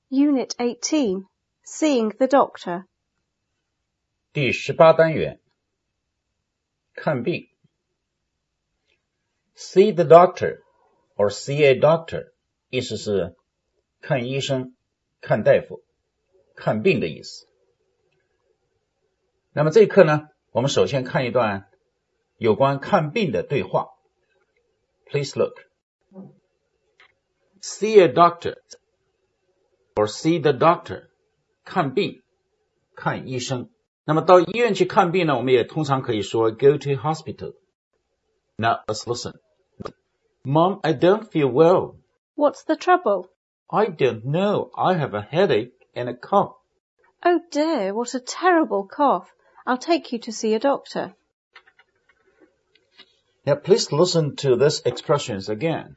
Unit 18, Seeing the Doctor. 第18单元看病 See the doctor or see a doctor 意思是看医生、看大夫、看病的意思。那么这一课呢，我们首先看一段有关看病的对话。Please look. See a doctor or see the doctor 看病、看医生。那么到医院去看病呢，我们也通常可以说 go to hospital. Now let's listen. Mom, I don't feel well. What's the trouble? I don't know. I have a headache and a cough. Oh dear, what a terrible cough. I'll take you to see a doctor. Now please listen to these expressions again.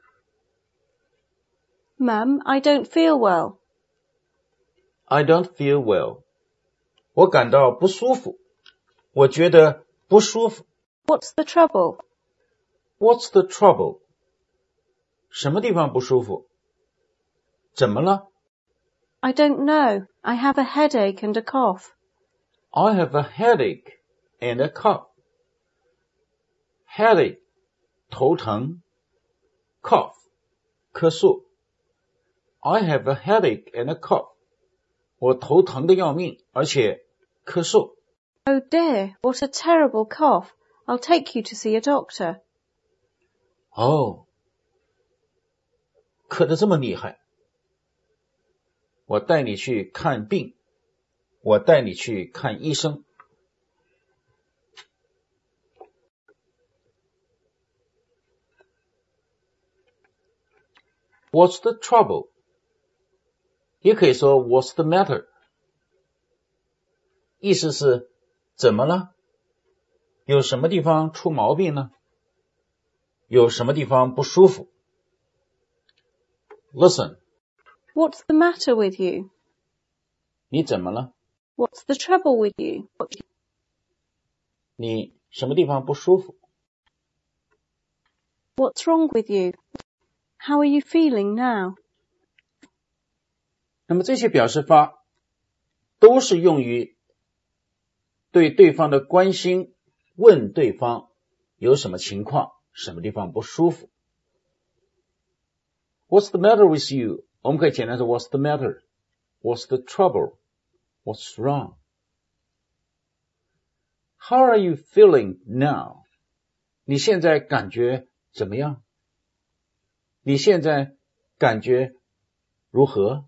Mum, I don't feel well. I don't feel well. 我感到不舒服。我觉得不舒服。 What's the trouble? What's the trouble? 什么地方不舒服？怎么了？ I don't know. I have a headache and a cough. I have a headache and a cough. Headache, 头疼 cough, 咳嗽 I have a headache and a cough. 我头疼得要命，而且咳嗽。 Oh dear, what a terrible cough. I'll take you to see a doctor. 哦，咳得这么厉害，我带你去看病，我带你去看医生。What's the trouble? 也可以说 What's the matter? 意思是怎么了？有什么地方出毛病呢？有什么地方不舒服？ Listen. What's the matter with you? 你怎么了？ What's the trouble with you? 你什么地方不舒服？ What's wrong with you? How are you feeling now? 那么这些表示法都是用于对对方的关心，问对方有什么情况，什么地方不舒服。What's the matter with you? 我们可以简单说 What's the matter? What's the trouble? What's wrong? How are you feeling now? 你现在感觉怎么样？你现在感觉如何？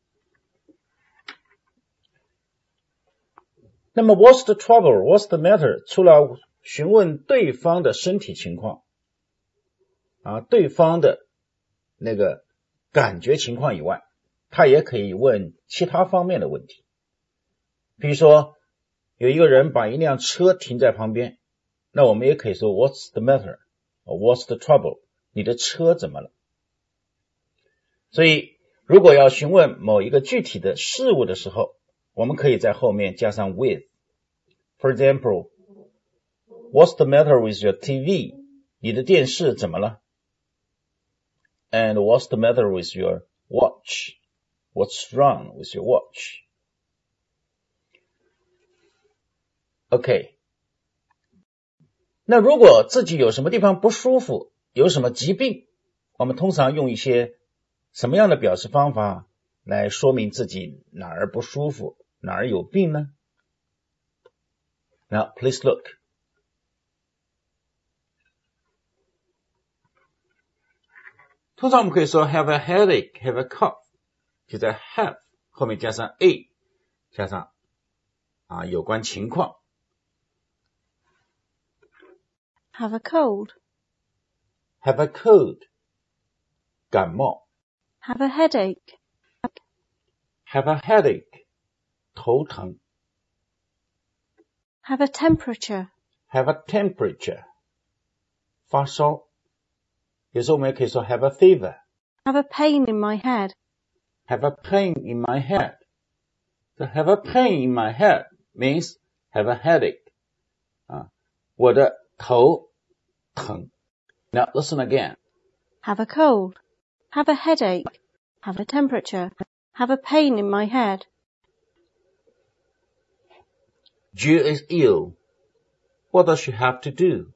那么 What's the trouble? What's the matter? 除了询问对方的身体情况对方的那个感觉情况以外，他也可以问其他方面的问题。比如说有一个人把一辆车停在旁边，那我们也可以说 What's the matter? Or What's the trouble? 你的车怎么了？所以如果要询问某一个具体的事物的时候，我们可以在后面加上 with. For example, What's the matter with your TV? 你的电视怎么了？ And what's the matter with your watch? What's wrong with your watch? OK. 那如果自己有什么地方不舒服，有什么疾病，我们通常用一些什么样的表示方法来说明自己哪儿不舒服，哪儿有病呢？ Now, please look. 通常我们可以说 have a headache, have a cough. 就在 have 后面加上 a, 加上有关情况。 Have a cold. Have a cold. 感冒。 Have a headache. Have a headache. 头疼。 Have a temperature. Have a temperature. 发烧。有时候我们也可以说 have a fever. Have a pain in my head. Have a pain in my head. So have a pain in my head means have a headache. 我的头疼。Now listen again. Have a cold. Have a headache. Have a temperature. have a pain in my head. Jill is ill. What does she have to do?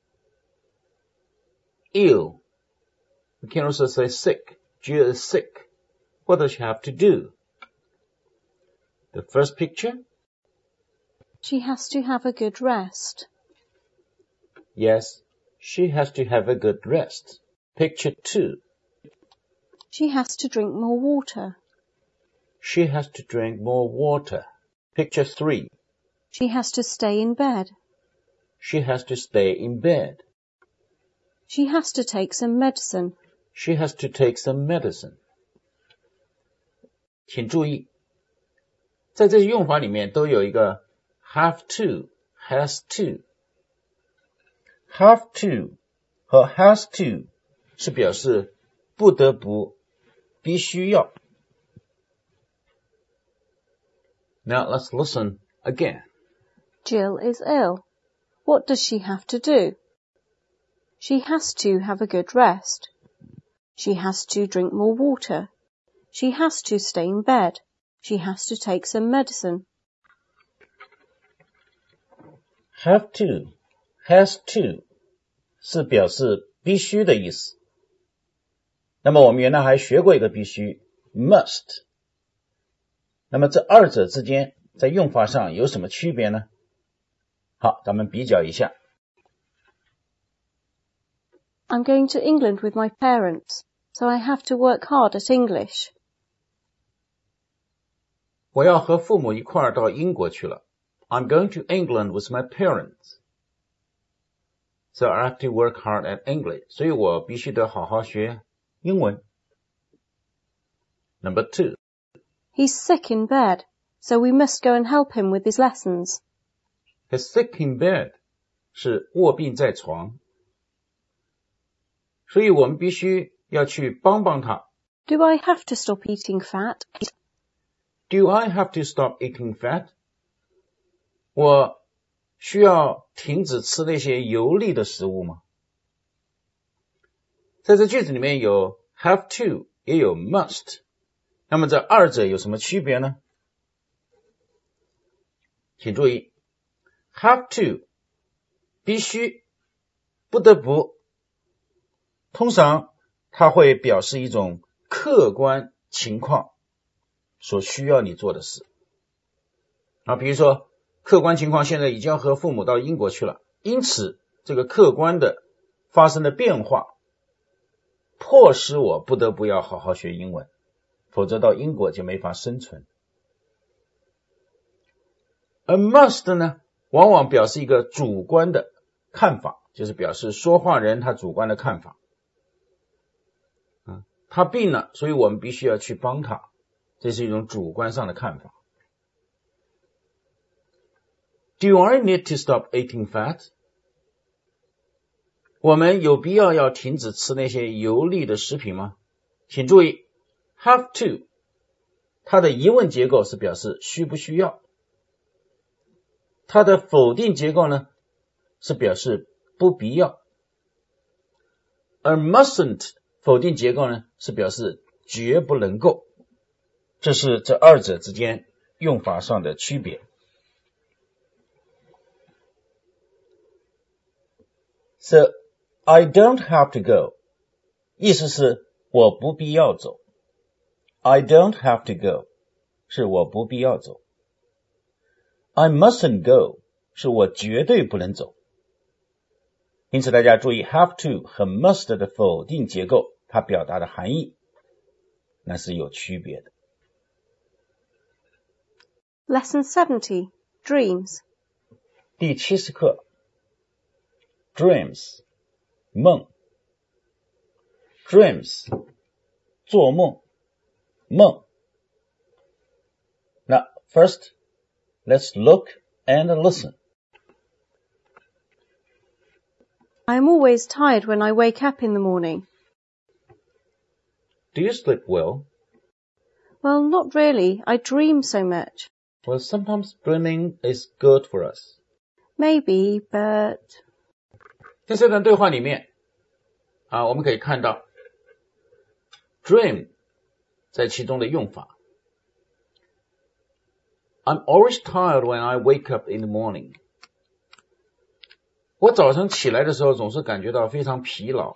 Ill. We can also say sick. Jill is sick. What does she have to do? The first picture? She has to have a good rest. Yes, she has to have a good rest. Picture 2. She has to drink more water. She has to drink more water. Picture 3. She has to stay in bed. She has to stay in bed. She has to take some medicine. She has to take some medicine. 请注意，在这些用法里面都有一个 have to, has to. Have to 和 has to 是表示不得不、必须要。Now let's listen again. Jill is ill. What does she have to do? She has to have a good rest. She has to drink more water. She has to stay in bed. She has to take some medicine. Have to, has to 是表示必须的意思。那么我们原来还学过一个必须 must。那么这二者之间在用法上有什么区别呢？好，咱们比较一下。 I'm going to England with my parents, so I have to work hard at English. 我要和父母一块儿到英国去了。I'm going to England with my parents. So I have to work hard at English. 所以我必须得好好学英文。Number 2. He's sick in bed, so we must go and help him with his lessons. He's sick in bed 是卧病在床。所以我们必须要去帮帮他。 Do I have to stop eating fat? Do I have to stop eating fat? 我需要停止吃那些油腻的食物吗？在这句子里面有 have to 也有 must， 那么这二者有什么区别呢？请注意 have to 必须不得不，通常它会表示一种客观情况所需要你做的事比如说客观情况现在已经要和父母到英国去了，因此这个客观的发生的变化迫使我不得不要好好学英文，否则到英国就没法生存。而 must 呢，往往表示一个主观的看法，就是表示说话人他主观的看法。他病了，所以我们必须要去帮他，这是一种主观上的看法。Do I need to stop eating fat? 我们有必要要停止吃那些油腻的食品吗？请注意 have to 它的疑问结构是表示需不需要，它的否定结构呢是表示不必要，而 mustn't 否定结构呢是表示绝不能够，这是这二者之间用法上的区别。So, I don't have to go. 意思是我不必要走。I don't have to go 是我不必要走。I mustn't go 是我绝对不能走。因此大家注意 have to 和 must 的否定结构，它表达的含义那是有区别的。 Lesson 70, Dreams. 第70课 Dreams 梦 Dreams 做梦梦。那 first let's look and listen. I'm always tired when I wake up in the morning. Do you sleep well? Well, not really. I dream so much. Well, sometimes dreaming is good for us. Maybe, but... 在这段对话里面我们可以看到 dream 在其中的用法 I'm always tired when I wake up in the morning. 我早晨起来的时候总是感觉到非常疲劳。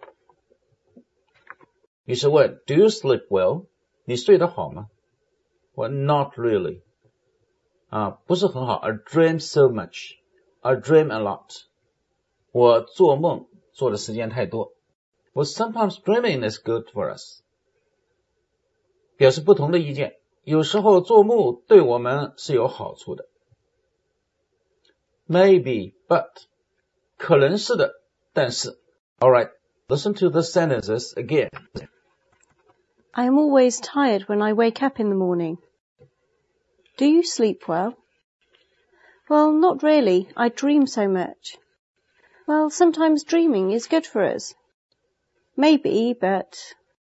于是问 Do you sleep well? 你睡得好吗？ Well, not really. 不是很好。I dream so much. I dream a lot. 我做梦做的时间太多。Well, sometimes dreaming is good for us. 表示不同的意见。有时候做梦对我们是有好处的。Maybe, but. 可能是的，但是。Alright, listen to the sentences again. I am always tired when I wake up in the morning. Do you sleep well? Well, not really. I dream so much. Well, sometimes dreaming is good for us. Maybe, but...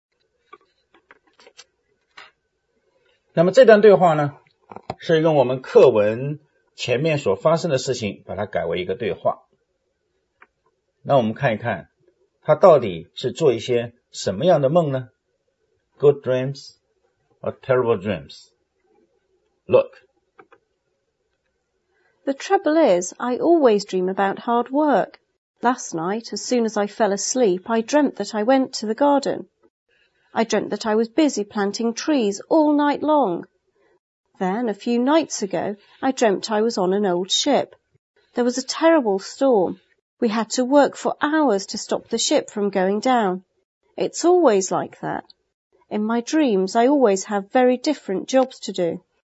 那么这段对话呢，是用我们课文前面所发生的事情把它改为一个对话。那我们看一看，他到底是做一些什么样的梦呢？ Good dreams or terrible dreams? Look. The trouble is, I always dream about hard work. Last night, as soon as I fell asleep, I dreamt that I went to the garden. I dreamt that I was busy planting trees all night long. Then, a few nights ago, I dreamt I was on an old ship. There was a terrible storm. We had to work for hours to stop the ship from going down. It's always like that. In my dreams, I always have very different jobs to do.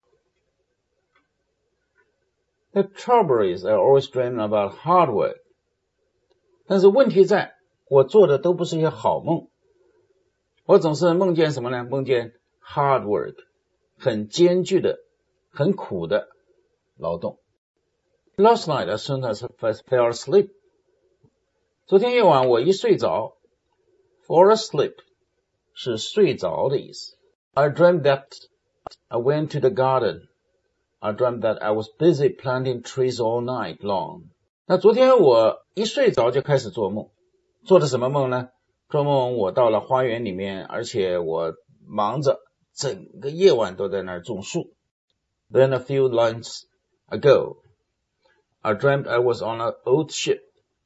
The trouble is, I always dream about hard work. 但是问题在，我做的都不是一些好梦。我总是梦见什么呢？梦见 hard work， 很艰巨的、很苦的劳动。Last night, as soon as I fell asleep. 昨天夜晚我一睡着 ，fall asleep 是睡着的意思。I dreamed that I went to the garden. I dreamt that I was busy planting trees all night long. 那昨天我一睡着就开始做梦，做的什么梦呢？做梦我到了花园里面，而且我忙着整个夜晚都在那儿种树。Then a few nights ago, I dreamt I was on an old ship.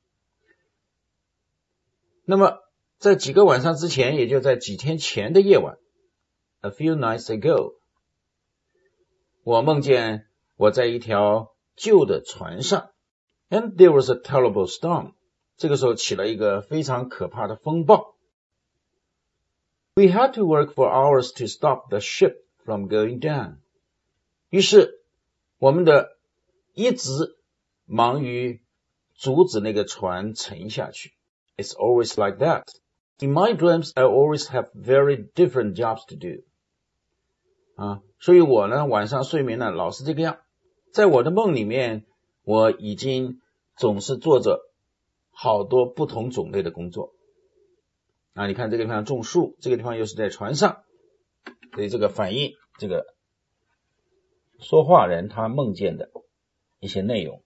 那么在几个晚上之前，也就在几天前的夜晚 ，a few nights ago, 我梦见我在一条旧的船上 ，and there was a terrible storm. 这个时候起了一个非常可怕的风暴。We had to work for hours to stop the ship from going down. 于是我们的一直忙于阻止那个船沉下去。It's always like that. In my dreams, I always have very different jobs to do. 所以我呢，晚上睡眠呢，老是这个样。在我的梦里面，我已经总是做着好多不同种类的工作。你看这个地方种树，这个地方又是在船上，所以这个反映这个说话人他梦见的一些内容。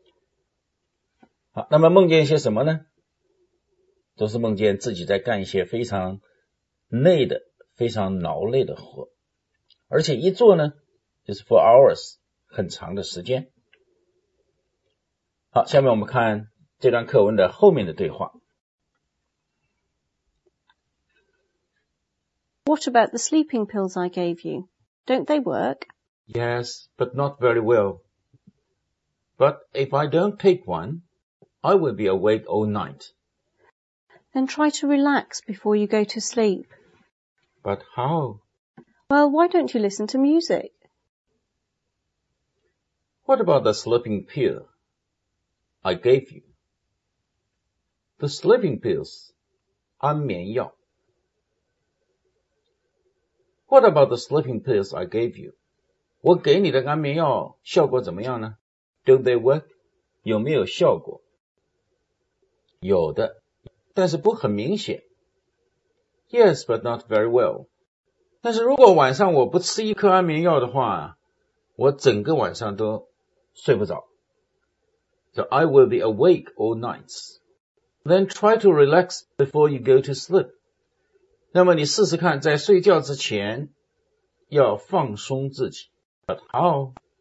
好，那么梦见一些什么呢？都是梦见自己在干一些非常累的、非常劳累的活，而且一做呢，就是 for hours， 很长的时间。好，下面我们看这段课文的后面的对话。 What about the sleeping pills I gave you? Don't they work? Yes, but not very well. But if I don't take one, I will be awake all night. Then try to relax before you go to sleep. But how? Well, why don't you listen to music? What about the sleeping pill I gave you? The sleeping pills, 安眠药。What about the sleeping pills I gave you? 我给你的安眠药效果怎么样呢？ Don't they work? 有没有效果？有的，但是不很明显。Yes, but not very well. 但是如果晚上我不吃一颗安眠药的话，我整个晚上都睡不着。So I will be awake all nights. Then try to relax before you go to sleep. 那么你试试看，在睡觉之前要放松自己。But how?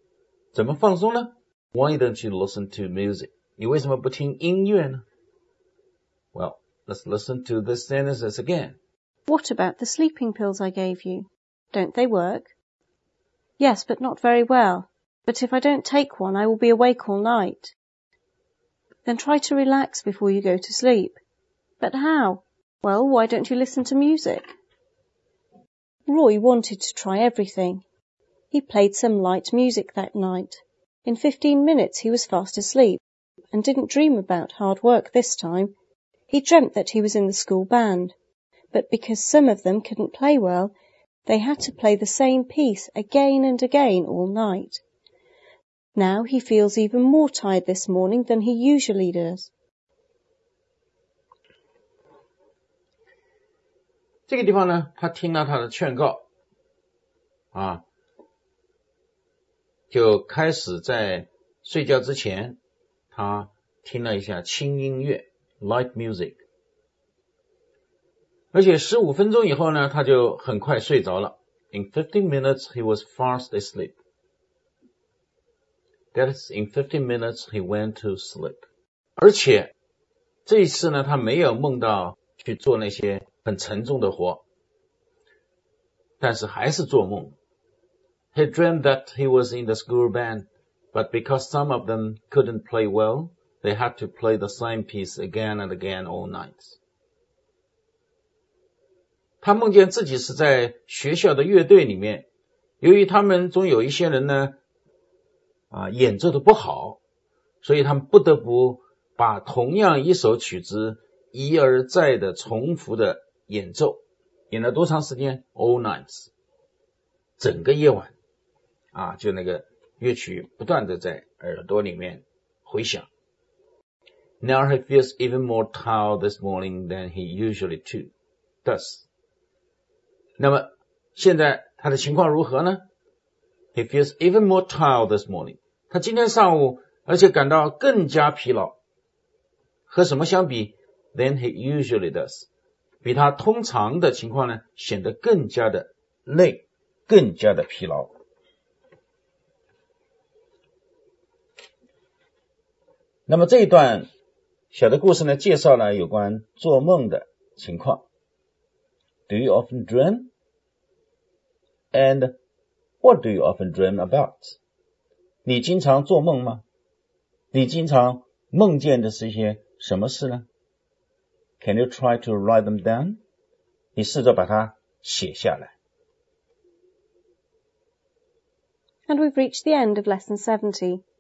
怎么放松呢？ Why don't you listen to music? 你为什么不听音乐呢？ Well, let's listen to the sentences again. What about the sleeping pills I gave you? Don't they work? Yes, but not very well. But if I don't take one, I will be awake all night. Then try to relax before you go to sleep. But how? Well, why don't you listen to music? Roy wanted to try everything. He played some light music that night. In 15 minutes he was fast asleep and didn't dream about hard work this time. He dreamt that he was in the school band, but because some of them couldn't play well, they had to play the same piece again and again all night. Now he feels even more tired this morning than he usually does. 这个地方呢，他听了他的劝告就开始在睡觉之前，他听了一下轻音乐 light music， 而且15分钟以后呢，他就很快睡着了。In 15 minutes he was fast asleep. That is, in 15 minutes he went to sleep. 而且这一次呢，他没有梦到去做那些很沉重的活，但是还是做梦。He dreamed that he was in the school band, but because some of them couldn't play well, they had to play the same piece again and again all night. 他梦见自己是在学校的乐队里面，由于他们中有一些人呢，演奏的不好，所以他们不得不把同样一首曲子一而再的重复的演奏，演了多长时间 ？All nights， 整个夜晚。就那个乐曲不断的在耳朵里面回响。Now he feels even more tired this morning than he usually does. 那么现在他的情况如何呢？ He feels even more tired this morning. 他今天上午而且感到更加疲劳。和什么相比 ？Than he usually does. 比他通常的情况呢显得更加的累，更加的疲劳。那么这一段小的故事呢，介绍了有关做梦的情况。Do you often dream? And what do you often dream about? 你经常做梦吗？你经常梦见的是一些什么事呢？ Can you try to write them down? 你试着把它写下来。 And we've reached the end of lesson 70.